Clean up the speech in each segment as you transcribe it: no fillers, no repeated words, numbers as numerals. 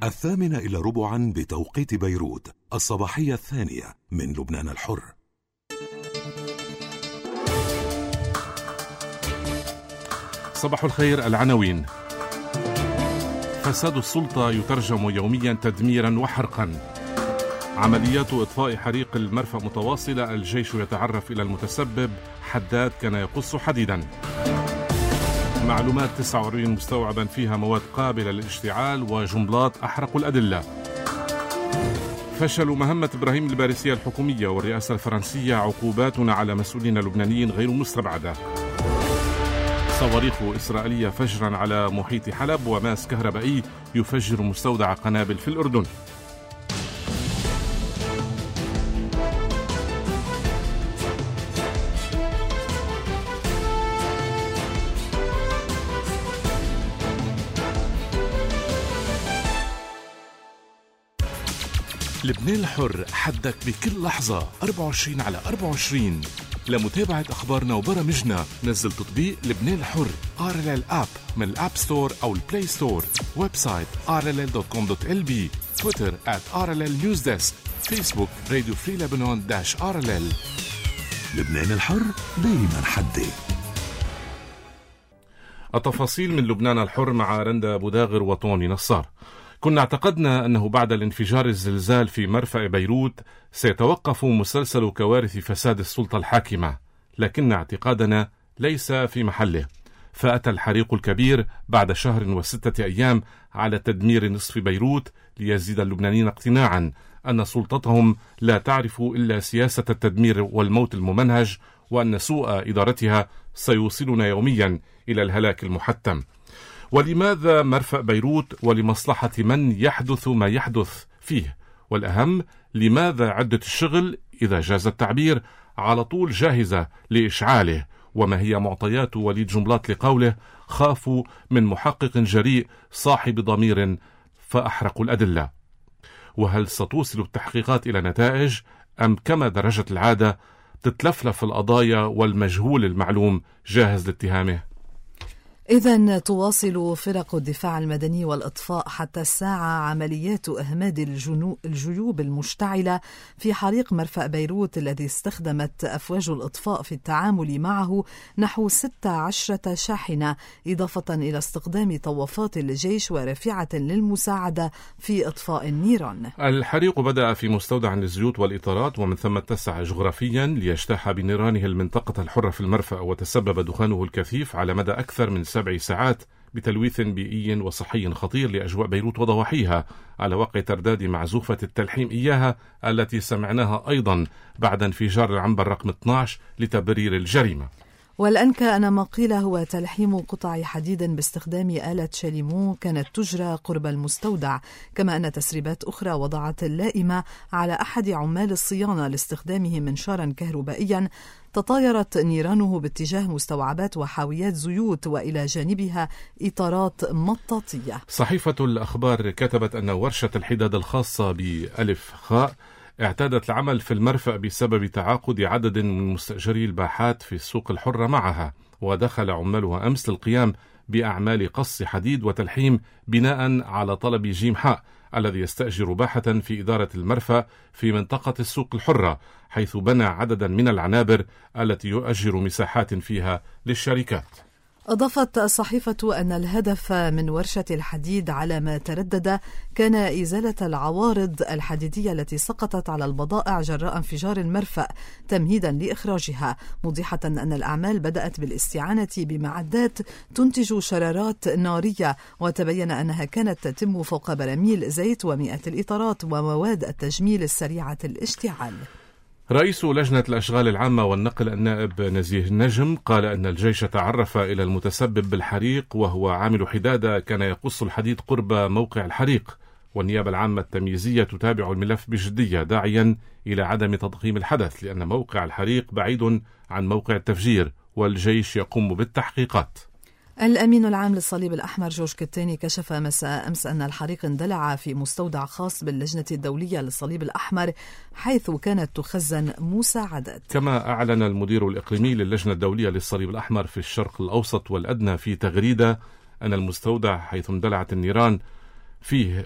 8:45 بتوقيت بيروت، الصباحية الثانية من لبنان الحر. صباح الخير. العناوين: فساد السلطة يترجم يوميا تدميرا وحرقا. عمليات إطفاء حريق المرفأ متواصلة، الجيش يتعرف إلى المتسبب، حداد كان يقص حديدا. معلومات 49 مستوعبا فيها مواد قابلة للاشتعال، وجملات أحرقوا الأدلة. فشل مهمة إبراهيم الباريسية الحكومية والرئاسة الفرنسية، عقوباتنا على مسؤولين لبنانيين غير مستبعدة. صواريخ إسرائيلية فجرا على محيط حلب، وماس كهربائي يفجر مستودع قنابل في الأردن. لبنان الحر، حدك بكل لحظة 24/24. لمتابعة أخبارنا وبرامجنا نزل تطبيق لبنان الحر RLL App من الأب ستور أو البلاي ستور. ويب سايت rll.com.lb. تويتر @RLL Newsdesk. فيسبوك راديو فري لبنان -RLL. لبنان الحر دايما حدي. التفاصيل من لبنان الحر مع رندا بوداغر وطوني نصار. كنا اعتقدنا أنه بعد الانفجار الزلزال في مرفأ بيروت سيتوقف مسلسل كوارث فساد السلطة الحاكمة، لكن اعتقادنا ليس في محله، فأتى الحريق الكبير بعد شهر و6 أيام على تدمير نصف بيروت، ليزيد اللبنانيين اقتناعا أن سلطتهم لا تعرف إلا سياسة التدمير والموت الممنهج، وأن سوء إدارتها سيوصلنا يوميا إلى الهلاك المحتم. ولماذا مرفأ بيروت؟ ولمصلحة من يحدث ما يحدث فيه؟ والأهم، لماذا عدة الشغل، إذا جاز التعبير، على طول جاهزة لإشعاله؟ وما هي معطيات وليد جملات لقوله خافوا من محقق جريء صاحب ضمير فأحرقوا الأدلة؟ وهل ستوصل التحقيقات إلى نتائج، أم كما درجت العادة تتلفلف القضايا والمجهول المعلوم جاهز لاتهامه؟ إذن تواصل فرق الدفاع المدني والإطفاء حتى الساعة عمليات إهماد الجيوب المشتعلة في حريق مرفأ بيروت، الذي استخدمت أفواج الإطفاء في التعامل معه نحو 16 شاحنة، إضافة إلى استخدام طوافات الجيش ورافعة للمساعدة في إطفاء النيران. الحريق بدأ في مستودع للزيوت والإطارات، ومن ثم اتسع جغرافيا ليجتاح بنيرانه المنطقة الحرة في المرفأ، وتسبب دخانه الكثيف على مدى أكثر من 7 ساعات بتلويث بيئي وصحي خطير لأجواء بيروت وضواحيها، على وقع ترداد معزوفة التلحيم إياها التي سمعناها أيضا بعد انفجار العنبر رقم 12 لتبرير الجريمة. والأنكى أن ما قيل هو تلحيم قطع حديد باستخدام آلة شاليمو كانت تجرى قرب المستودع، كما أن تسريبات أخرى وضعت اللائمة على أحد عمال الصيانة لاستخدامه منشارا كهربائيا تطايرت نيرانه باتجاه مستوعبات وحاويات زيوت، وإلى جانبها إطارات مطاطية. صحيفة الأخبار كتبت أن ورشة الحداد الخاصة بألف خاء اعتادت العمل في المرفأ بسبب تعاقد عدد من مستأجري الباحات في السوق الحرة معها، ودخل عمالها أمس للقيام بأعمال قص حديد وتلحيم بناء على طلب جيم حاء الذي يستأجر باحة في إدارة المرفأ في منطقة السوق الحرة، حيث بنى عددا من العنابر التي يؤجر مساحات فيها للشركات. أضافت الصحيفة أن الهدف من ورشة الحديد على ما تردد كان إزالة العوارض الحديدية التي سقطت على البضائع جراء انفجار المرفأ تمهيدا لإخراجها، موضحة أن الأعمال بدأت بالاستعانة بمعدات تنتج شرارات نارية، وتبين أنها كانت تتم فوق براميل زيت ومئات الإطارات ومواد التجميل السريعة الاشتعال. رئيس لجنة الأشغال العامة والنقل النائب نزيه النجم قال أن الجيش تعرف إلى المتسبب بالحريق وهو عامل حدادة كان يقص الحديد قرب موقع الحريق، والنيابة العامة التمييزية تتابع الملف بجدية، داعيا إلى عدم تضخيم الحدث لأن موقع الحريق بعيد عن موقع التفجير، والجيش يقوم بالتحقيقات. الأمين العام للصليب الأحمر جورج كتاني كشف مساء أمس أن الحريق اندلع في مستودع خاص باللجنة الدولية للصليب الأحمر، حيث كانت تخزن مساعدات. كما أعلن المدير الإقليمي للجنة الدولية للصليب الأحمر في الشرق الأوسط والأدنى في تغريدة أن المستودع حيث اندلعت النيران فيه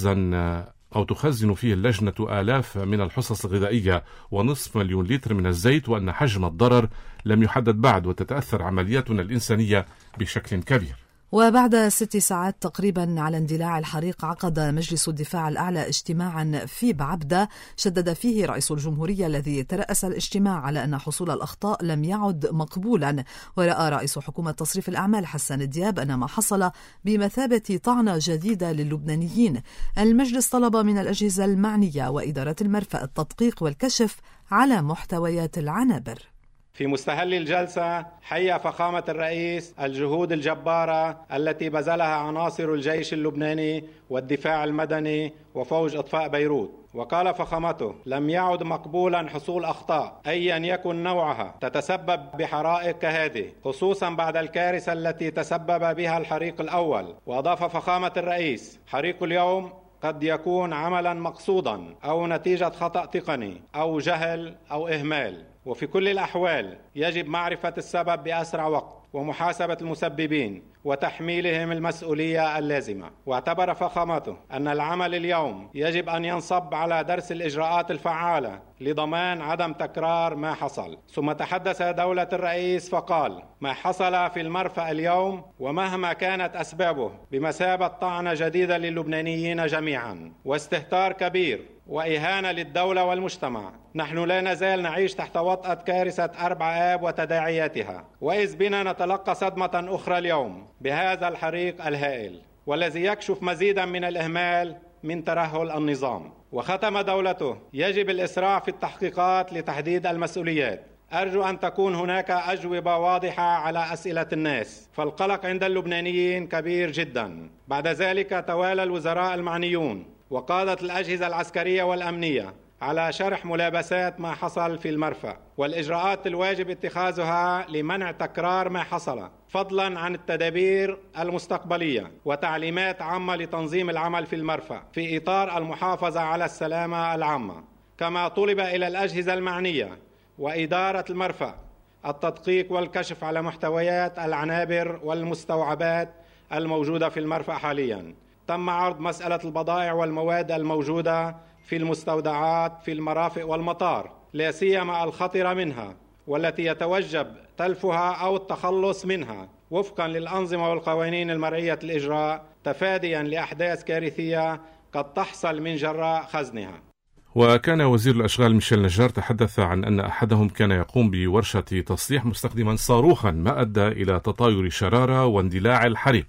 تخزن فيه اللجنة آلاف من الحصص الغذائية ونصف مليون لتر من الزيت، وأن حجم الضرر لم يحدد بعد، وتتأثر عملياتنا الإنسانية بشكل كبير. وبعد 6 ساعات تقريبا على اندلاع الحريق، عقد مجلس الدفاع الأعلى اجتماعا في بعبدة شدد فيه رئيس الجمهورية الذي ترأس الاجتماع على أن حصول الأخطاء لم يعد مقبولا. ورأى رئيس حكومة تصريف الأعمال حسن دياب أن ما حصل بمثابة طعنة جديدة للبنانيين. المجلس طلب من الأجهزة المعنية وإدارة المرفأ التدقيق والكشف على محتويات العنابر. في مستهل الجلسة حيا فخامة الرئيس الجهود الجبارة التي بذلها عناصر الجيش اللبناني والدفاع المدني وفوج إطفاء بيروت، وقال فخامته: لم يعد مقبولا حصول أخطاء أيا يكن نوعها تتسبب بحرائق كهذه، خصوصا بعد الكارثة التي تسبب بها الحريق الأول. وأضاف فخامة الرئيس: حريق اليوم قد يكون عملا مقصودا أو نتيجة خطأ تقني أو جهل أو إهمال، وفي كل الأحوال يجب معرفة السبب بأسرع وقت ومحاسبة المسببين وتحميلهم المسؤولية اللازمة. واعتبر فخامته أن العمل اليوم يجب أن ينصب على درس الإجراءات الفعالة لضمان عدم تكرار ما حصل. ثم تحدث دولة الرئيس فقال: ما حصل في المرفأ اليوم ومهما كانت أسبابه بمثابة طعنة جديدة للبنانيين جميعا واستهتار كبير وإهانة للدولة والمجتمع. نحن لا نزال نعيش تحت وطأة كارثة 4 آب وتداعياتها، وإذ بنا نتلقى صدمة أخرى اليوم بهذا الحريق الهائل والذي يكشف مزيدا من الإهمال من ترهل النظام. وختم دولته: يجب الإسراع في التحقيقات لتحديد المسؤوليات. أرجو أن تكون هناك أجوبة واضحة على أسئلة الناس، فالقلق عند اللبنانيين كبير جدا. بعد ذلك توالى الوزراء المعنيون وقادة الأجهزة العسكرية والأمنية على شرح ملابسات ما حصل في المرفأ والإجراءات الواجب اتخاذها لمنع تكرار ما حصل، فضلا عن التدابير المستقبلية وتعليمات عامة لتنظيم العمل في المرفأ في إطار المحافظة على السلامة العامة. كما طلب إلى الأجهزة المعنية وإدارة المرفأ التدقيق والكشف على محتويات العنابر والمستوعبات الموجودة في المرفأ حاليا. تم عرض مسألة البضائع والمواد الموجودة في المستودعات في المرافق والمطار، لا سيما الخطرة منها والتي يتوجب تلفها أو التخلص منها وفقا للأنظمة والقوانين المرعية الإجراء، تفاديا لأحداث كارثية قد تحصل من جراء خزنها. وكان وزير الأشغال ميشيل نجار تحدث عن أن أحدهم كان يقوم بورشة تصليح مستخدما صاروخا ما أدى إلى تطاير شرارة واندلاع الحريق.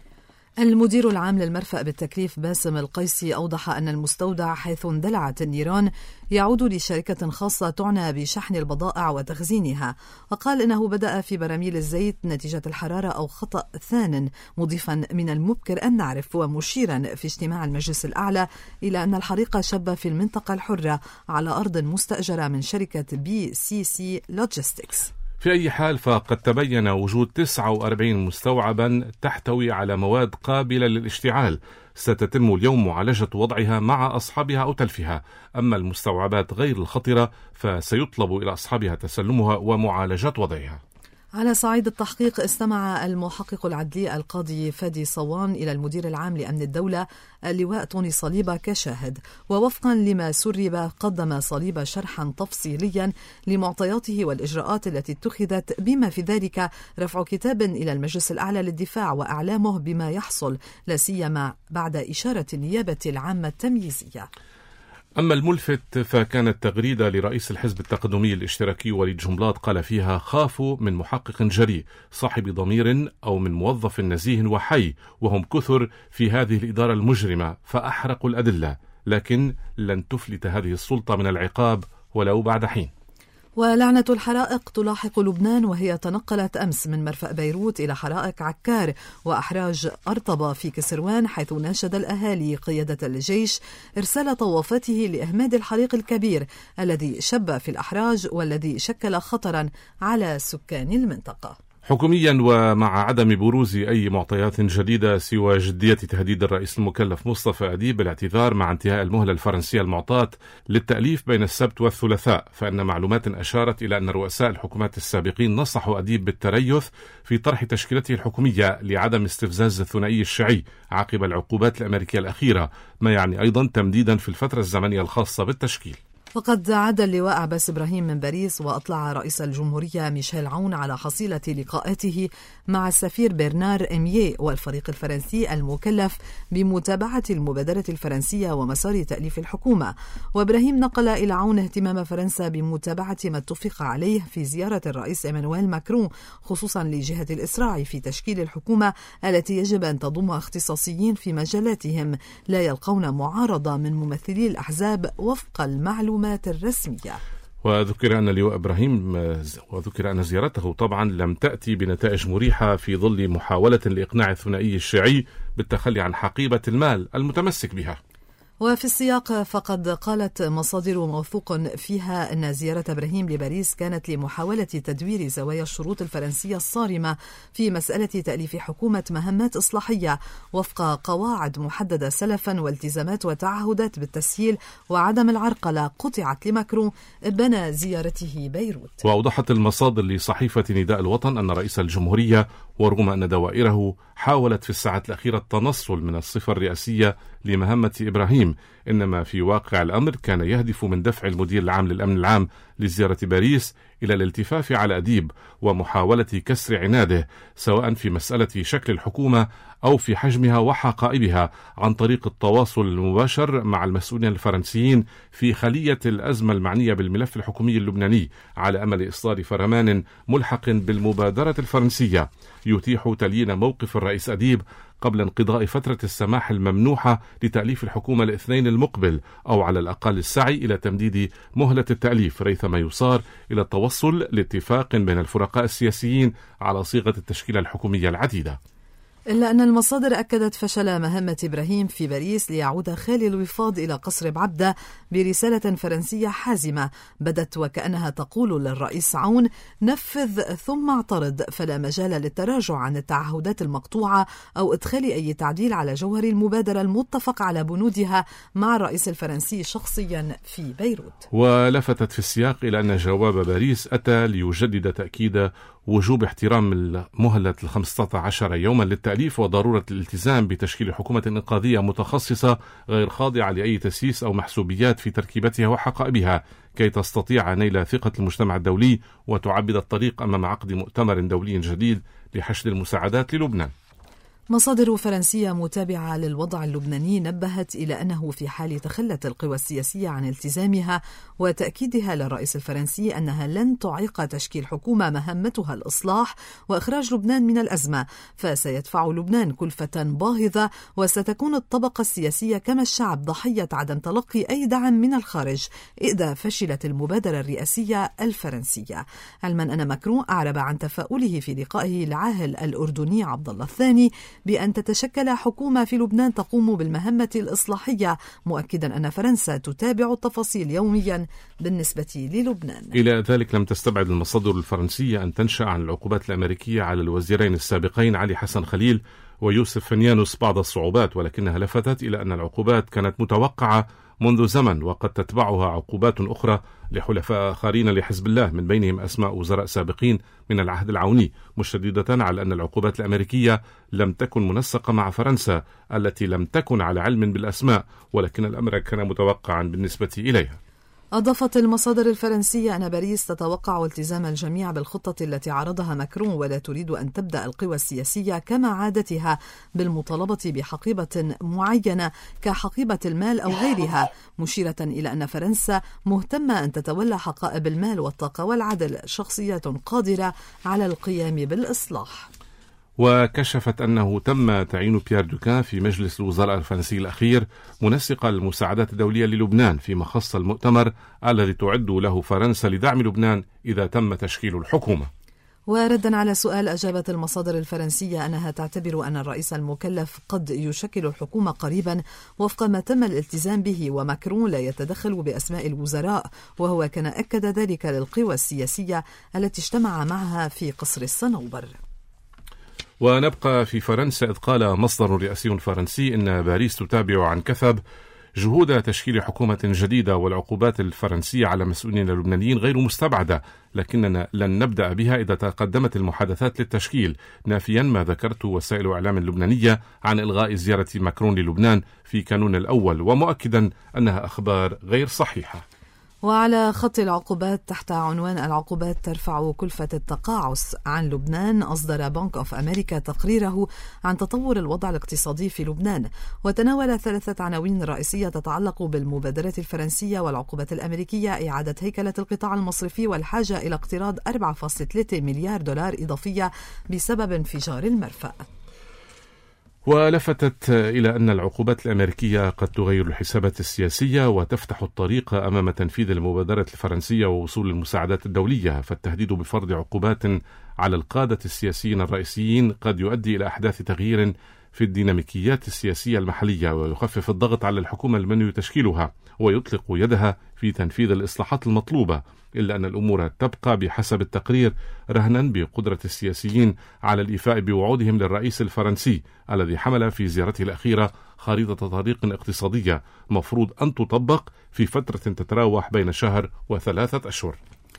المدير العام للمرفأ بالتكليف باسم القيسي أوضح أن المستودع حيث اندلعت النيران يعود لشركة خاصة تعنى بشحن البضائع وتخزينها، وقال إنه بدأ في براميل الزيت نتيجة الحرارة أو خطأ ثان، مضيفا من المبكر أن نعرف ومشيرا في اجتماع المجلس الأعلى إلى أن الحريق شب في المنطقة الحرة على أرض مستأجرة من شركة BCC Logistics. في أي حال فقد تبين وجود 49 مستوعبا تحتوي على مواد قابلة للاشتعال ستتم اليوم معالجة وضعها مع أصحابها أو تلفها. أما المستوعبات غير الخطرة فسيطلب إلى أصحابها تسلمها ومعالجة وضعها. على صعيد التحقيق، استمع المحقق العدلي القاضي فادي صوان إلى المدير العام لأمن الدولة اللواء طوني صليبة كشاهد، ووفقا لما سرب قدم صليبة شرحا تفصيليا لمعطياته والإجراءات التي اتخذت، بما في ذلك رفع كتاب إلى المجلس الأعلى للدفاع وإعلامه بما يحصل، لا سيما بعد إشارة النيابة العامة التمييزية. أما الملفت فكانت تغريدة لرئيس الحزب التقدمي الاشتراكي وليد جنبلاط قال فيها: خافوا من محقق جريء صاحب ضمير أو من موظف نزيه وحي، وهم كثر في هذه الإدارة المجرمة فأحرقوا الأدلة، لكن لن تفلت هذه السلطة من العقاب ولو بعد حين. ولعنة الحرائق تلاحق لبنان، وهي تنقلت أمس من مرفأ بيروت إلى حرائق عكار وأحراج أرطبة في كسروان، حيث ناشد الأهالي قيادة الجيش إرسال طوافته لإهماد الحريق الكبير الذي شب في الأحراج والذي شكل خطرا على سكان المنطقة. حكوميا ومع عدم بروز أي معطيات جديدة سوى جدية تهديد الرئيس المكلف مصطفى أديب بالاعتذار مع انتهاء المهلة الفرنسية المعطاة للتأليف بين السبت والثلاثاء، فإن معلومات أشارت إلى أن رؤساء الحكومات السابقين نصحوا أديب بالتريث في طرح تشكيلته الحكومية لعدم استفزاز الثنائي الشيعي عقب العقوبات الأمريكية الأخيرة، ما يعني أيضا تمديدا في الفترة الزمنية الخاصة بالتشكيل. وقد عاد اللواء عباس إبراهيم من باريس وأطلع رئيس الجمهورية ميشيل عون على حصيلة لقاءاته مع السفير برنار إمييه والفريق الفرنسي المكلف بمتابعة المبادرة الفرنسية ومسار تأليف الحكومة. وإبراهيم نقل إلى عون اهتمام فرنسا بمتابعة ما اتفق عليه في زيارة الرئيس إيمانويل ماكرون، خصوصا لجهة الإسراع في تشكيل الحكومة التي يجب أن تضم اختصاصيين في مجالاتهم لا يلقون معارضة من ممثلي الأحزاب وفق المعلومات الرسمية. وذكر أن زيارته طبعا لم تأتي بنتائج مريحة في ظل محاولة لإقناع الثنائي الشيعي بالتخلي عن حقيبة المال المتمسك بها. وفي السياق فقد قالت مصادر موثوق فيها أن زيارة إبراهيم لباريس كانت لمحاولة تدوير زوايا الشروط الفرنسية الصارمة في مسألة تأليف حكومة مهمات إصلاحية وفق قواعد محددة سلفا والتزامات وتعهدات بالتسهيل وعدم العرقلة قطعت لماكرون إبان زيارته بيروت. وأوضحت المصادر لصحيفة نداء الوطن أن رئيس الجمهورية ورغم أن دوائره حاولت في الساعات الأخيرة التنصل من الصفة الرئاسية لمهمة إبراهيم، إنما في واقع الأمر كان يهدف من دفع المدير العام للأمن العام لزيارة باريس إلى الالتفاف على أديب ومحاولة كسر عناده سواء في مسألة شكل الحكومة أو في حجمها وحقائبها عن طريق التواصل المباشر مع المسؤولين الفرنسيين في خلية الأزمة المعنية بالملف الحكومي اللبناني على أمل إصدار فرمان ملحق بالمبادرة الفرنسية يتيح تليين موقف الرئيس أديب قبل انقضاء فترة السماح الممنوحة لتأليف الحكومة الاثنين المقبل، أو على الأقل السعي إلى تمديد مهلة التأليف ريثما يصار إلى التوصل لاتفاق بين الفرقاء السياسيين على صيغة التشكيلة الحكومية العديدة. إلا أن المصادر أكدت فشل مهمة إبراهيم في باريس ليعود خالي الوفاض إلى قصر بعبدة برسالة فرنسية حازمة بدت وكأنها تقول للرئيس عون: نفذ ثم اعترض، فلا مجال للتراجع عن التعهدات المقطوعة أو إدخال أي تعديل على جوهر المبادرة المتفق على بنودها مع الرئيس الفرنسي شخصيا في بيروت. ولفتت في السياق إلى أن جواب باريس أتى ليجدد تأكيد وجوب احترام المهلة 15 يوما للتأليف وضرورة الالتزام بتشكيل حكومة إنقاذية متخصصة غير خاضعة لأي تسييس أو محسوبيات في تركيبتها وحقائبها كي تستطيع نيل ثقة المجتمع الدولي وتعبد الطريق أمام عقد مؤتمر دولي جديد لحشد المساعدات للبنان. مصادر فرنسية متابعة للوضع اللبناني نبهت إلى أنه في حال تخلت القوى السياسية عن التزامها وتأكيدها للرئيس الفرنسي أنها لن تعيق تشكيل حكومة مهمتها الإصلاح وإخراج لبنان من الأزمة، فسيدفع لبنان كلفة باهظة وستكون الطبقة السياسية كما الشعب ضحية عدم تلقي أي دعم من الخارج إذا فشلت المبادرة الرئاسية الفرنسية. علما أن ماكرون أعرب عن تفاؤله في لقائه العاهل الأردني عبد الله الثاني بأن تتشكل حكومة في لبنان تقوم بالمهمة الإصلاحية، مؤكدا أن فرنسا تتابع التفاصيل يوميا بالنسبة للبنان. إلى ذلك لم تستبعد المصادر الفرنسية أن تنشأ عن العقوبات الأمريكية على الوزيرين السابقين علي حسن خليل ويوسف فنيانوس بعض الصعوبات، ولكنها لفتت إلى أن العقوبات كانت متوقعة منذ زمن وقد تتبعها عقوبات أخرى لحلفاء آخرين لحزب الله من بينهم أسماء وزراء سابقين من العهد العوني، مشددة على أن العقوبات الأمريكية لم تكن منسقة مع فرنسا التي لم تكن على علم بالأسماء، ولكن الأمر كان متوقعا بالنسبة إليها. أضافت المصادر الفرنسية أن باريس تتوقع التزام الجميع بالخطة التي عرضها ماكرون ولا تريد أن تبدأ القوى السياسية كما عادتها بالمطالبة بحقيبة معينة كحقيبة المال أو غيرها، مشيرة إلى أن فرنسا مهتمة أن تتولى حقائب المال والطاقة والعدل شخصيات قادرة على القيام بالإصلاح. وكشفت أنه تم تعيين بيير دوكان في مجلس الوزراء الفرنسي الأخير منسقا للمساعدات الدولية للبنان فيما خص المؤتمر الذي تعد له فرنسا لدعم لبنان إذا تم تشكيل الحكومة. وردا على سؤال أجابت المصادر الفرنسية أنها تعتبر أن الرئيس المكلف قد يشكل الحكومة قريبا وفق ما تم الالتزام به، وماكرون لا يتدخل بأسماء الوزراء، وهو كان أكد ذلك للقوى السياسية التي اجتمع معها في قصر الصنوبر. ونبقى في فرنسا، إذ قال مصدر رئاسي فرنسي إن باريس تتابع عن كثب جهود تشكيل حكومة جديدة، والعقوبات الفرنسية على مسؤولين اللبنانيين غير مستبعدة، لكننا لن نبدأ بها إذا تقدمت المحادثات للتشكيل، نافيا ما ذكرته وسائل إعلام اللبنانية عن إلغاء زيارة ماكرون للبنان في كانون الأول، ومؤكدا أنها أخبار غير صحيحة. وعلى خط العقوبات تحت عنوان العقوبات ترفع كلفة التقاعس عن لبنان، أصدر بنك أوف أمريكا تقريره عن تطور الوضع الاقتصادي في لبنان، وتناول 3 عناوين رئيسية تتعلق بالمبادرة الفرنسية والعقوبات الأمريكية، إعادة هيكلة القطاع المصرفي والحاجة إلى اقتراض 4.3 مليار دولار إضافية بسبب انفجار المرفأ. ولفتت إلى أن العقوبات الأمريكية قد تغير الحسابات السياسية وتفتح الطريق أمام تنفيذ المبادرة الفرنسية ووصول المساعدات الدولية، فالتهديد بفرض عقوبات على القادة السياسيين الرئيسيين قد يؤدي إلى أحداث تغيير في الديناميكيات السياسية المحلية، ويخفف الضغط على الحكومة المنوي تشكيلها ويطلق يدها في تنفيذ الإصلاحات المطلوبة، إلا أن الأمور تبقى بحسب التقرير رهنا بقدرة السياسيين على الإيفاء بوعودهم للرئيس الفرنسي الذي حمل في زيارته الأخيرة خريطة طريق اقتصادية مفروض أن تطبق في فترة تتراوح بين 1 و3 أشهر.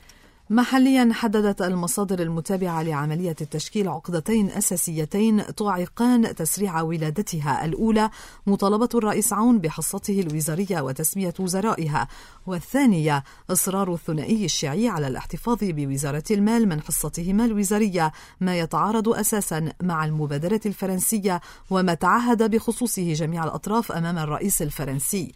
محليا، حددت المصادر المتابعة لعملية التشكيل عقدتين أساسيتين تعيقان تسريع ولادتها: الأولى مطالبة الرئيس عون بحصته الوزارية وتسمية وزرائها، والثانية إصرار الثنائي الشيعي على الاحتفاظ بوزارة المال من حصتهما الوزارية، ما يتعارض أساسا مع المبادرة الفرنسية وما تعهد بخصوصه جميع الأطراف أمام الرئيس الفرنسي.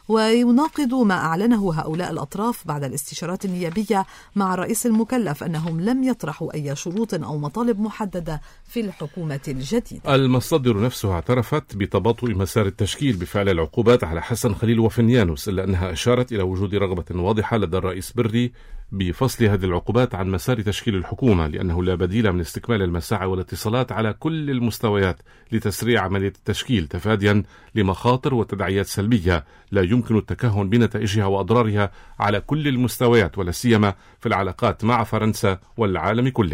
ويناقض ما أعلنه هؤلاء الأطراف بعد الاستشارات النيابية مع الرئيس المكلف أنهم لم يطرحوا أي شروط أو مطالب محددة في الحكومة الجديدة. المصادر نفسها اعترفت بتباطؤ مسار التشكيل بفعل العقوبات على حسن خليل وفنيانوس، إلا أنها أشارت إلى وجود رغبة واضحة لدى الرئيس بري بفصل هذه العقوبات عن مسار تشكيل الحكومة، لأنه لا بديل من استكمال المساعي والاتصالات على كل المستويات لتسريع عملية التشكيل، تفاديا لمخاطر وتداعيات سلبية لا يمكن التكهن بنتائجها وأضرارها على كل المستويات، ولا سيما في العلاقات مع فرنسا والعالم كله.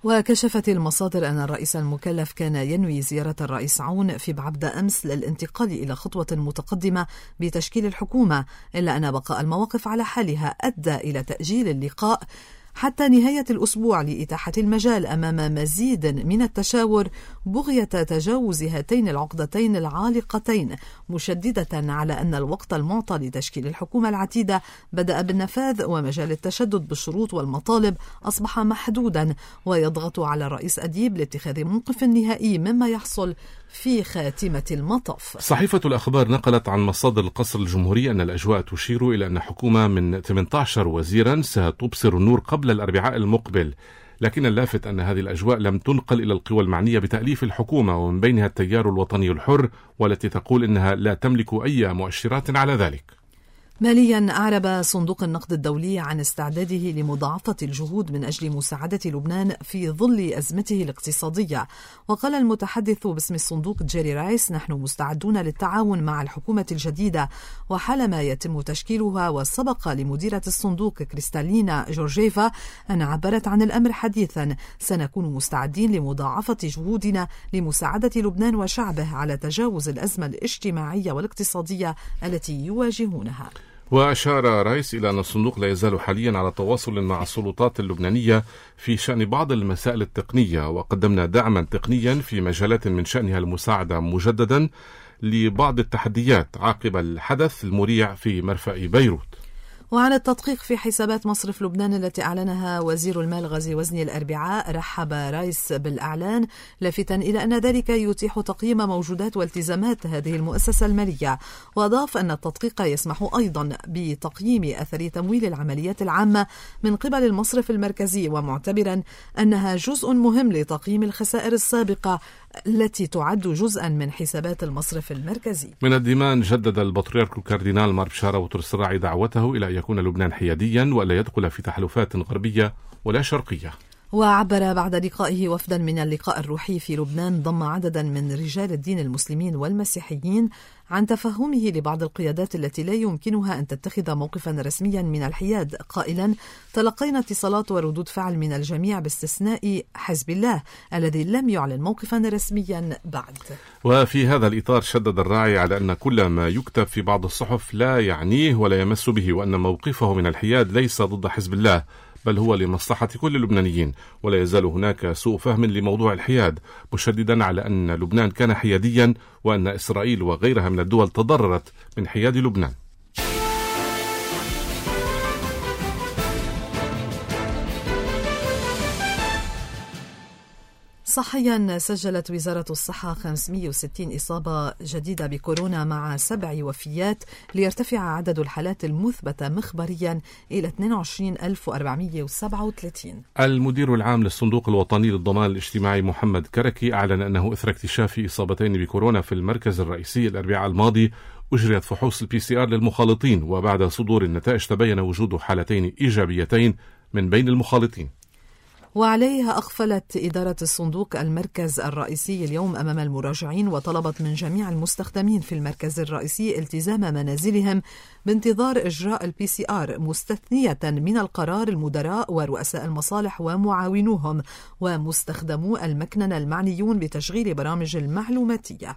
وكشفت المصادر أن الرئيس المكلف كان ينوي زيارة الرئيس عون في بعبدة أمس للانتقال إلى خطوة متقدمة بتشكيل الحكومة، إلا أن بقاء المواقف على حالها أدى إلى تأجيل اللقاء حتى نهاية الأسبوع لإتاحة المجال أمام مزيد من التشاور بغية تجاوز هاتين العقدتين العالقتين، مشددة على أن الوقت المعطى لتشكيل الحكومة العتيدة بدأ بالنفاذ، ومجال التشدد بالشروط والمطالب أصبح محدودا، ويضغط على الرئيس أديب لاتخاذ موقف نهائي مما يحصل في خاتمة المطاف. صحيفة الأخبار نقلت عن مصادر القصر الجمهوري أن الأجواء تشير إلى أن حكومة من 18 وزيرا ستبصر النور قبل الأربعاء المقبل، لكن اللافت أن هذه الأجواء لم تنقل إلى القوى المعنية بتأليف الحكومة، ومن بينها التيار الوطني الحر، والتي تقول إنها لا تملك أي مؤشرات على ذلك. ماليا، أعرب صندوق النقد الدولي عن استعداده لمضاعفة الجهود من أجل مساعدة لبنان في ظل أزمته الاقتصادية، وقال المتحدث باسم الصندوق جيري رايس: نحن مستعدون للتعاون مع الحكومة الجديدة وحالما يتم تشكيلها. وسبق لمديرة الصندوق كريستالينا جورجيفا أن عبرت عن الأمر حديثا: سنكون مستعدين لمضاعفة جهودنا لمساعدة لبنان وشعبه على تجاوز الأزمة الاجتماعية والاقتصادية التي يواجهونها. وأشار رايس إلى أن الصندوق لا يزال حاليا على تواصل مع السلطات اللبنانية في شأن بعض المسائل التقنية، وقدمنا دعما تقنيا في مجالات من شأنها المساعدة مجددا لبعض التحديات عقب الحدث المريع في مرفأ بيروت. وعن التدقيق في حسابات مصرف لبنان التي أعلنها وزير المال غازي وزني الأربعاء، رحب رايس بالإعلان، لافتا إلى أن ذلك يتيح تقييم موجودات والتزامات هذه المؤسسة المالية، وأضاف أن التدقيق يسمح أيضا بتقييم أثر تمويل العمليات العامة من قبل المصرف المركزي، ومعتبرا أنها جزء مهم لتقييم الخسائر السابقة التي تعد جزءا من حسابات المصرف المركزي. من الدمام، جدد البطريرك الكاردينال مار بشارة وترسراعي دعوته إلى أن يكون لبنان حياديا وألا يدخل في تحالفات غربية ولا شرقية. وعبر بعد لقائه وفدا من اللقاء الروحي في لبنان ضم عددا من رجال الدين المسلمين والمسيحيين عن تفهمه لبعض القيادات التي لا يمكنها أن تتخذ موقفا رسميا من الحياد، قائلا: تلقينا اتصالات وردود فعل من الجميع باستثناء حزب الله الذي لم يعلن موقفا رسميا بعد. وفي هذا الإطار شدد الراعي على أن كل ما يكتب في بعض الصحف لا يعنيه ولا يمس به، وأن موقفه من الحياد ليس ضد حزب الله بل هو لمصلحة كل اللبنانيين، ولا يزال هناك سوء فهم لموضوع الحياد، مشددا على أن لبنان كان حياديا وأن إسرائيل وغيرها من الدول تضررت من حياد لبنان. صحيا سجلت وزارة الصحة 560 إصابة جديدة بكورونا مع 7 وفيات، ليرتفع عدد الحالات المثبتة مخبريا إلى 22437. المدير العام للصندوق الوطني للضمان الاجتماعي محمد كركي أعلن أنه إثر اكتشاف إصابتين بكورونا في المركز الرئيسي الأربعاء الماضي أجريت فحوص الPCR للمخالطين، وبعد صدور النتائج تبين وجود حالتين إيجابيتين من بين المخالطين. وعليها أغفلت إدارة الصندوق المركز الرئيسي اليوم أمام المراجعين، وطلبت من جميع المستخدمين في المركز الرئيسي التزام منازلهم بانتظار إجراء الPCR، مستثنية من القرار المدراء ورؤساء المصالح ومعاونوهم ومستخدمو المكننة المعنيون بتشغيل برامج المعلوماتية.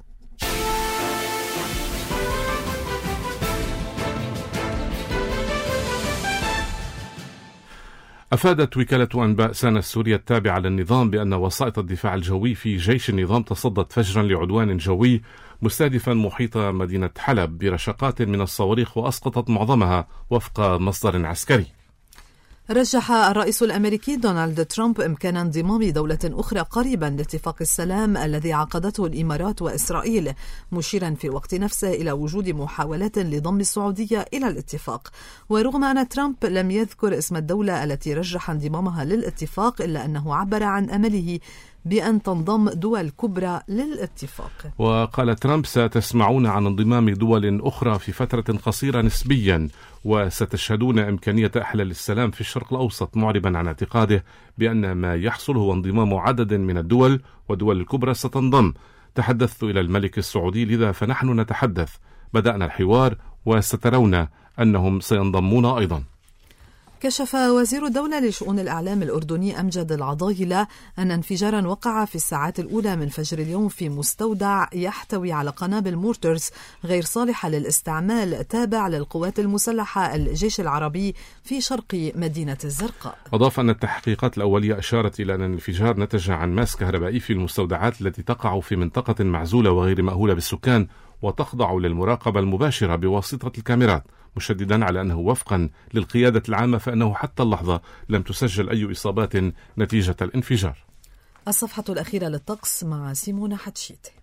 أفادت وكالة أنباء سانا السورية التابعة للنظام بأن وسائط الدفاع الجوي في جيش النظام تصدت فجرا لعدوان جوي مستهدفا محيط مدينة حلب برشقات من الصواريخ، وأسقطت معظمها وفق مصدر عسكري. رجح الرئيس الأمريكي دونالد ترامب إمكان انضمام دولة أخرى قريبا لاتفاق السلام الذي عقدته الإمارات وإسرائيل، مشيرا في الوقت نفسه إلى وجود محاولات لضم السعودية إلى الاتفاق. ورغم أن ترامب لم يذكر اسم الدولة التي رجح انضمامها للاتفاق، إلا أنه عبر عن أمله بأن تنضم دول كبرى للاتفاق. وقال ترامب: ستسمعون عن انضمام دول أخرى في فترة قصيرة نسبيا، وستشهدون إمكانية إحلال السلام في الشرق الأوسط، معربا عن اعتقاده بأن ما يحصل هو انضمام عدد من الدول، ودول الكبرى ستنضم. تحدثت إلى الملك السعودي، لذا فنحن نتحدث، بدأنا الحوار وسترون أنهم سينضمون أيضا. كشف وزير الدولة لشؤون الإعلام الأردني أمجد العضايلة أن انفجارا وقع في الساعات الأولى من فجر اليوم في مستودع يحتوي على قنابل مورترز غير صالحة للاستعمال تابع للقوات المسلحة الجيش العربي في شرق مدينة الزرقاء. أضاف أن التحقيقات الأولية أشارت إلى أن الانفجار نتج عن ماس كهربائي في المستودعات التي تقع في منطقة معزولة وغير مأهولة بالسكان، وتخضع للمراقبة المباشرة بواسطة الكاميرات، مشددا على أنه وفقا للقيادة العامة فإنه حتى اللحظة لم تسجل أي إصابات نتيجة الانفجار. الصفحة الأخيرة للطقس مع سيمونة حتشيتي.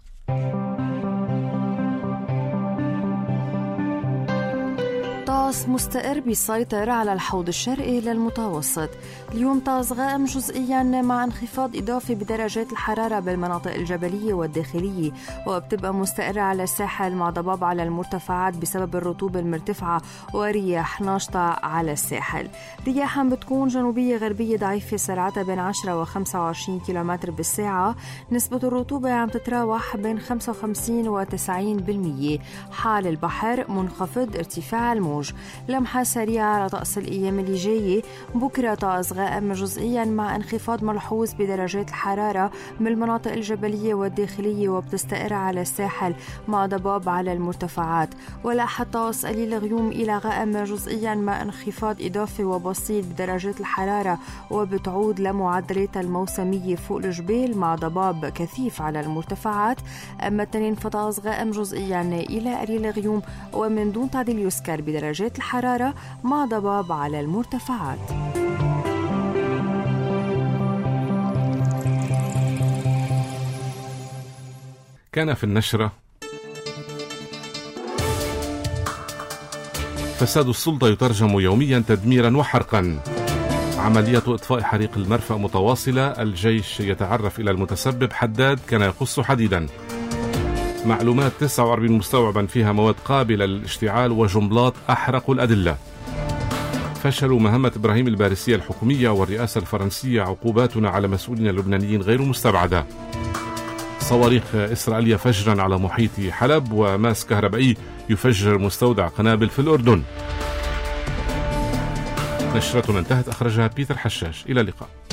طقس مستقر بيسيطر على الحوض الشرقي للمتوسط. اليوم طقس غائم جزئيا مع انخفاض إضافي بدرجات الحرارة بالمناطق الجبلية والداخلية، وبتبقى مستقرة على الساحل مع ضباب على المرتفعات بسبب الرطوبة المرتفعة ورياح ناشطة على الساحل. رياحا بتكون جنوبية غربية ضعيفة سرعتها بين 10 و 25 كيلومتر بالساعة. نسبة الرطوبة عم تتراوح بين 55 و 90%. حال البحر منخفض ارتفاع الموج. لمحة سريعة على طقس الأيام اللي جاية. بكرة طقس غائم جزئيا مع انخفاض ملحوظ بدرجات الحرارة بالمناطق الجبلية والداخلية، وبتستقر على الساحل مع ضباب على المرتفعات. والأحد طقس قليل غيوم إلى غائم جزئيا مع انخفاض إضافي وبسيط بدرجات الحرارة، وبتعود لمعدلات الموسمية فوق الجبال مع ضباب كثيف على المرتفعات. أما التنين فطقس غائم جزئيا إلى قليل غيوم ومن دون تعديل يسكر بدرجات الحرارة مع ضباب على المرتفعات. كان في النشرة: فساد السلطة يترجم يوميا تدميرا وحرقا. عملية إطفاء حريق المرفأ متواصلة. الجيش يتعرف إلى المتسبب. حداد كان يقص حديدا. معلومات 49 مستوعبا فيها مواد قابلة للاشتعال، وجملات أحرق الأدلة. فشل مهمة إبراهيم البارسية الحكومية والرئاسة الفرنسية، عقوباتنا على مسؤولين اللبنانيين غير مستبعدة. صواريخ إسرائيلية فجرا على محيط حلب، وماس كهربائي يفجر مستودع قنابل في الأردن. نشرتنا انتهت، أخرجها بيتر حشاش. إلى اللقاء.